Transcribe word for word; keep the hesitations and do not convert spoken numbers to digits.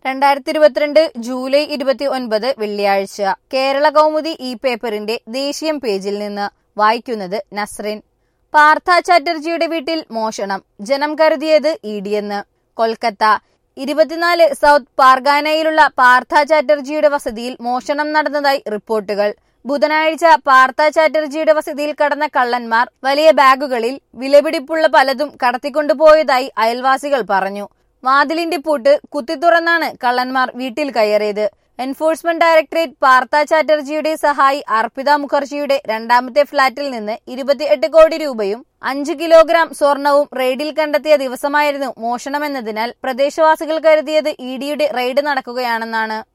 രണ്ടായിരത്തി ഇരുപത്തിരണ്ട് ജൂലൈ ഇരുപത്തി ഒൻപത് വെള്ളിയാഴ്ച കേരള കൗമുദി ഈ പേപ്പറിന്റെ ദേശീയം പേജിൽ നിന്ന് വായിക്കുന്നത് നസ്രിൻ. പാർത്ഥ ചാറ്റർജിയുടെ വീട്ടിൽ മോഷണം, ജനം കരുതിയത് ഇഡിയെന്ന്. കൊൽക്കത്ത. ഇരുപത്തിനാല് സൗത്ത് പാർഗാനയിലുള്ള പാർത്ഥ ചാറ്റർജിയുടെ വസതിയിൽ മോഷണം നടന്നതായി റിപ്പോർട്ടുകൾ. ബുധനാഴ്ച പാർത്ഥ ചാറ്റർജിയുടെ വസതിയിൽ കടന്ന കള്ളന്മാർ വലിയ ബാഗുകളിൽ വിലപിടിപ്പുള്ള പലതും കടത്തിക്കൊണ്ടുപോയതായി അയൽവാസികൾ പറഞ്ഞു. വാതിലിന്റെ പൂട്ട് കുത്തിത്തുറന്നാണ് കള്ളന്മാർ വീട്ടിൽ കയറിയത്. എൻഫോഴ്സ്മെന്റ് ഡയറക്ടറേറ്റ് പാർത്ഥ ചാറ്റർജിയുടെ സഹായി അർപ്പിത മുഖർജിയുടെ രണ്ടാമത്തെ ഫ്ളാറ്റിൽ നിന്ന് ഇരുപത്തിയെട്ട് കോടി രൂപയും അഞ്ച് കിലോഗ്രാം സ്വർണവും റെയ്ഡിൽ കണ്ടെത്തിയ ദിവസമായിരുന്നു മോഷണമെന്നതിനാൽ പ്രദേശവാസികൾ കരുതിയത് ഇഡിയുടെ റെയ്ഡ് നടക്കുകയാണെന്നാണ്.